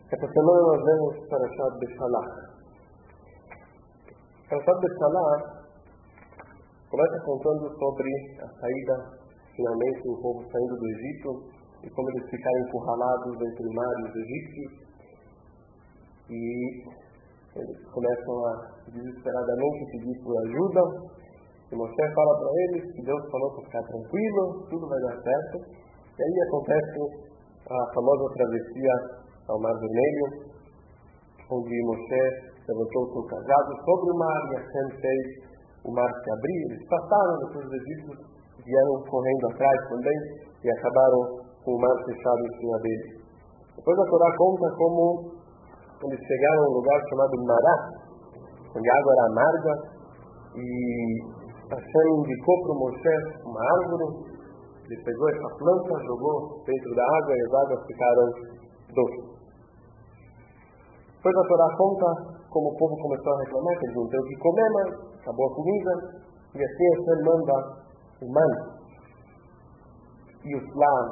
Essa semana nós vemos Parashat Beshalach. Parashat Beshalach começa contando sobre a saída, finalmente, do povo saindo do Egito e como eles ficaram encurralados entre o mar e os egípcios. E eles começam a desesperadamente pedir por ajuda. E Moshe fala para eles que Deus falou para ficar tranquilo, tudo vai dar certo. E aí acontece a famosa travessia ao Mar Vermelho, onde Moshe levantou seu cajado sobre o mar e Hashem fez o mar se abrir. Eles passaram, depois os egípcios vieram correndo atrás também e acabaram com o mar fechado em cima deles. Depois a Torá conta como eles chegaram a um lugar chamado Mará, onde a água era amarga, e Hashem indicou para o Moshe uma árvore. Ele pegou essa planta, jogou dentro da água e as águas ficaram doces. Depois a Torá conta como o povo começou a reclamar que eles não têm o que comer, mas acabou a comida, e assim Hashem manda o manto e o flan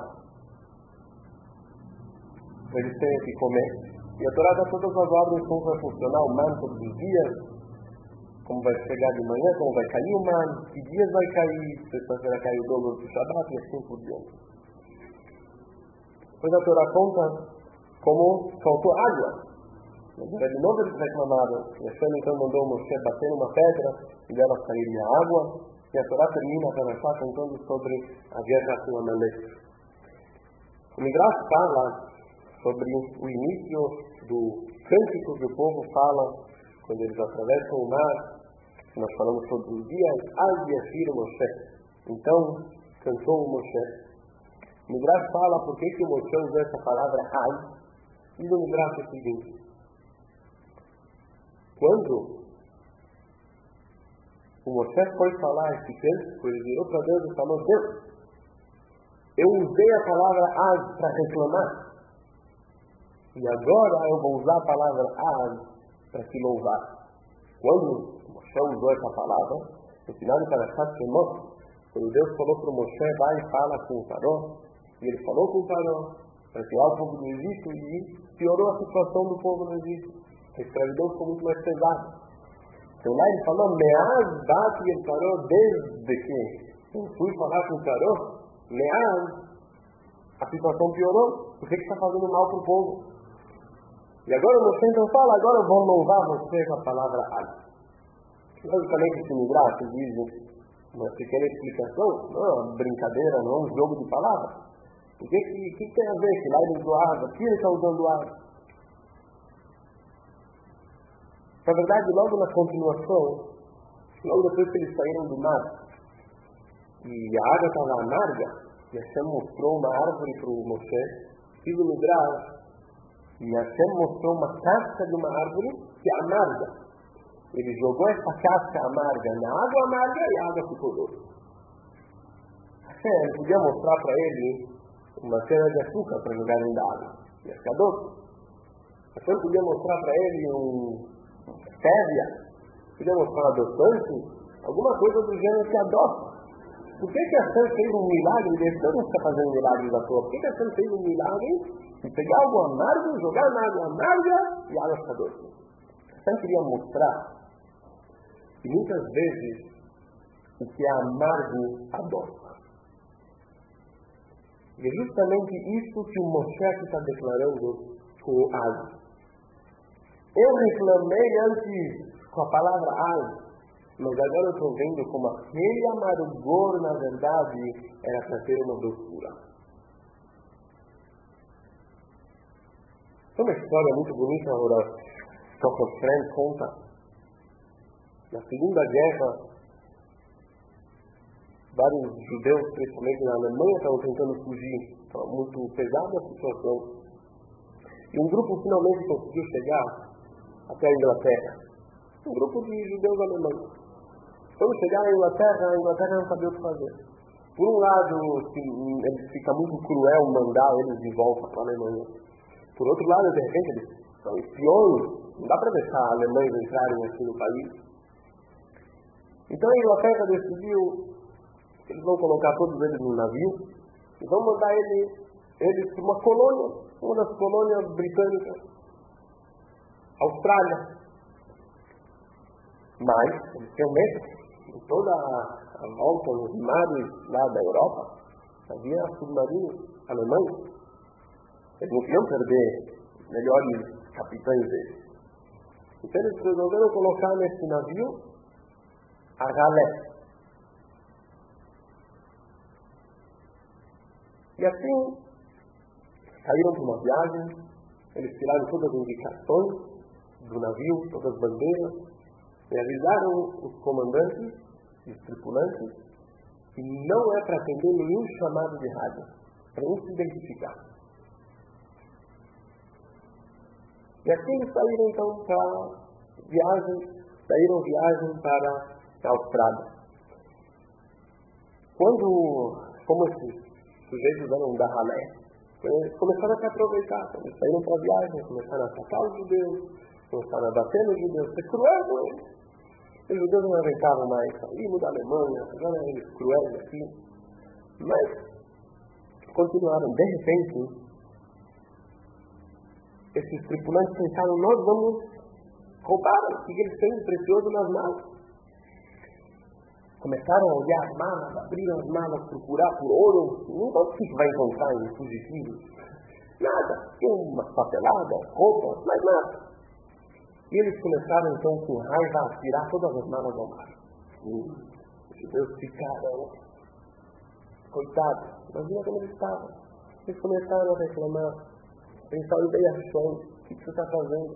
para eles terem o que comer. E a Torá dá todas as ordens como vai funcionar o manto todos os dias, como vai chegar de manhã, como vai cair o manto, que dias vai cair, sexta-feira vai cair o dobro do Shabbat e assim por diante. Depois a Torá conta como faltou água. Mas de novo eles reclamaram. E Hashem então mandou o Moshe bater numa pedra e dela sairia água. E a Torá termina a Parashá contando sobre a guerra com Amalek. O Midrash fala sobre o início do cântico que o povo fala quando eles atravessam o mar. Nós falamos todos os dias, Ad Yashir Moshe. Então cantou o Moshe. O Midrash fala por que o Moshe usa essa palavra Ad. E no Midrash é o seguinte: quando o Moshe foi falar esse cântico, ele virou para Deus e falou: Deus, eu usei a palavra Ad para reclamar, e agora eu vou usar a palavra Ad para te louvar. Quando o Moshe usou essa palavra, no final de Parashat Shemot, quando Deus falou para o Moshe: vai e fala com o Paró, e ele falou com o Paró para tirar o povo do Egito, e piorou a situação do povo no Egito. A escravidão ficou muito mais pesada. Então lá ele falou: Meaz bate e Paró, desde que eu fui falar com o Paró, Meaz, a situação piorou. Por que está fazendo mal para o povo? E agora o Moshe então fala: agora eu vou louvar você com a palavra Ad. Logicamente esse midrash diz uma pequena explicação, não é uma brincadeira, não é um jogo de palavras. O que tem a ver? Que lá ele usou Ad, aqui ele está usando Ad. Na verdade, logo na continuação, logo depois que eles saíram do mar e a água estava amarga, e Hashem mostrou uma árvore para o Moshe, diz o Midrash, e Hashem mostrou uma casca de uma árvore que é amarga. Ele jogou essa casca amarga na água amarga e a água ficou doce. Hashem podia mostrar para ele uma cena de açúcar para jogar dentro da água, ia ficar doce. Hashem podia mostrar para ele stevia, podia mostrar adoçante, alguma coisa do gênero que adoça. Por que a Hashem fez um milagre desse? Todo mundo está fazendo milagres à toa. Por que a Hashem fez um milagre de pegar algo amargo, jogar na água amarga e a água ficar doce? Hashem queria mostrar que muitas vezes o que é amargo adoça. E é justamente isso que o Moshe está declarando com o Ad. Eu reclamei antes com a palavra Ad, mas agora eu estou vendo como aquele amargor, na verdade, era para ter uma doçura. Tem uma história muito bonita, agora Sofrência conta. Na Segunda Guerra, vários judeus, principalmente na Alemanha, estavam tentando fugir. Estava muito pesada a situação. E um grupo finalmente conseguiu chegar até a Inglaterra. Um grupo de judeus alemães. Quando chegaram à Inglaterra, a Inglaterra não sabia o que fazer. Por um lado, fica muito cruel mandar eles de volta para a Alemanha. Por outro lado, de repente, eles são espiões. Não dá para deixar alemães entrarem aqui no país. Então a Inglaterra decidiu que eles vão colocar todos eles no navio e vão mandar eles para uma colônia, uma das colônias britânicas. Austrália. Mas, eles têm um método. Em toda a volta nos mares lá da Europa, havia submarinos alemães. Eles não queriam perder os melhores capitães deles. Então eles resolveram colocar nesse navio a ralé. E assim, saíram para uma viagem, eles tiraram todas as indicações do navio, todas as bandeiras, e avisaram os comandantes e os tripulantes que não é para atender nenhum chamado de rádio, para não se identificar. E assim eles saíram então para viagem para a Austrália. Como esses sujeitos eram da ralé, eles começaram a se aproveitar. Eles saíram para a viagem, começaram a atacar os judeus, começaram a bater nos judeus, ser cruel com eles. Os judeus não aguentavam mais sair da Alemanha, agora eles cruéis aqui. Mas continuaram. De repente, esses tripulantes pensaram, nós vamos roubar o que eles têm de precioso nas malas. Começaram a olhar as malas, abriram as malas, procurar por ouro. Não sabe o que vai encontrar em fugitivos. Nada. Tem umas papeladas, roupas, mas nada. E eles começaram então com raiva a tirar todas as malas ao mar. Os judeus ficaram coitados. Imagina como eles estavam. Eles começaram a reclamar. Pensaram bem a chão. O que você está fazendo?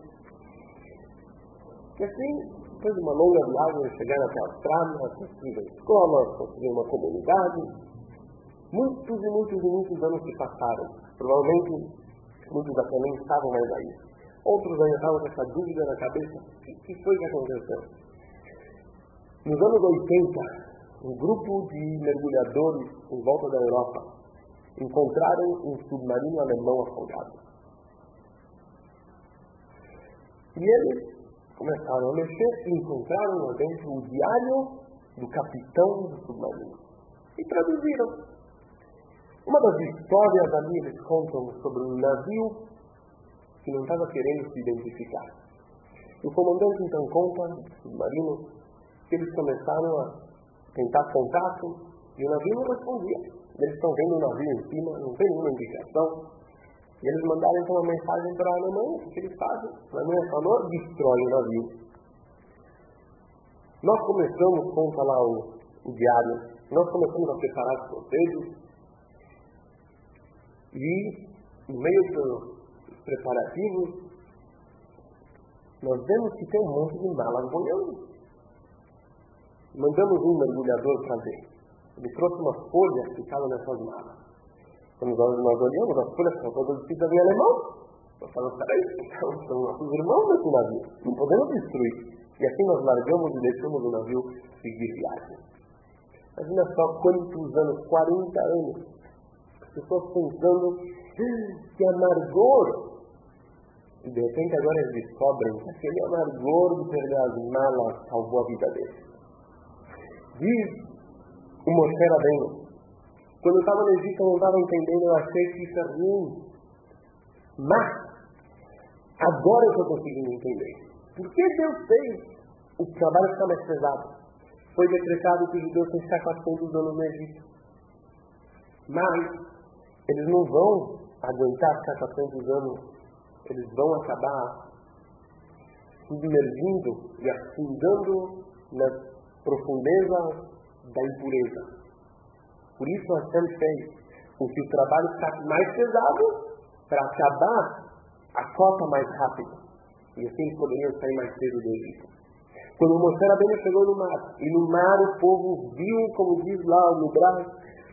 E assim, depois de uma longa viagem, eles chegaram até a Austrália, construíram escolas, construíram uma comunidade. Muitos e muitos e muitos anos se passaram. Provavelmente muitos até nem estavam mais aí. Outros ainda estavam com essa dúvida na cabeça. O que foi que aconteceu? Nos anos 80, um grupo de mergulhadores em volta da Europa encontraram um submarino alemão afogado. E eles começaram a mexer e encontraram lá dentro o diário do capitão do submarino. E traduziram. Uma das histórias ali eles contam sobre um navio que não estava querendo se identificar. E o comandante então conta, do submarino, que eles começaram a tentar contato e o navio não respondia. Eles estão vendo o navio em cima, não tem nenhuma indicação. E eles mandaram então uma mensagem para a Alemanha, o que eles fazem? A Alemanha falou, destrói o navio. Nós começamos, conta lá o diário, nós começamos a preparar os roteiros e no meio dos preparativos nós vemos que tem um monte de malas boiando. Mandamos um mergulhador para ver. Ele trouxe umas folhas que estavam nessas malas. Quando nós olhamos, as folhas são todas escritas em alemão. Nós falamos, peraí, são nossos irmãos nesse navio, não podemos destruir. E assim nós largamos e deixamos o navio seguir viagem. Imagina só quantos anos, 40 anos, as pessoas pensando, que amargor. E de repente agora eles descobrem que aquele amargor de perder as malas salvou a vida deles. Diz o Moshe Rabbeinu, quando eu estava no Egito eu não estava entendendo, eu achei que isso é ruim. Mas, agora eu estou conseguindo entender. Por que Deus fez o trabalho ficar mais pesado? Foi decretado que os judeus têm que ficar 400 anos no Egito. Mas, eles não vão aguentar ficar 400 anos. Eles vão acabar submergindo e afundando nas profundezas da impureza. Por isso Hashem fez com que o trabalho ficasse mais pesado para acabar a cota mais rápido. E assim eles poderiam sair mais cedo do Egito. Quando Moshe Rabbeinu chegou no mar, e no mar o povo viu, como diz lá o Midrash,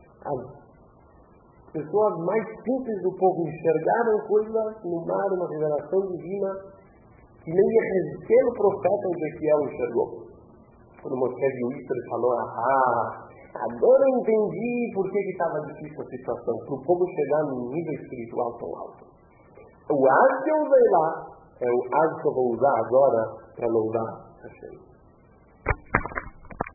as pessoas mais simples do povo enxergaram coisas no mar, uma revelação divina, que nem Ezequiel, o profeta Ezequiel, enxergou. Quando Moshe viu isso, ele falou, agora eu entendi por que estava difícil a situação, para o povo chegar num nível espiritual tão alto. O as que eu usei lá é o as que eu vou usar agora para louvar Hashem.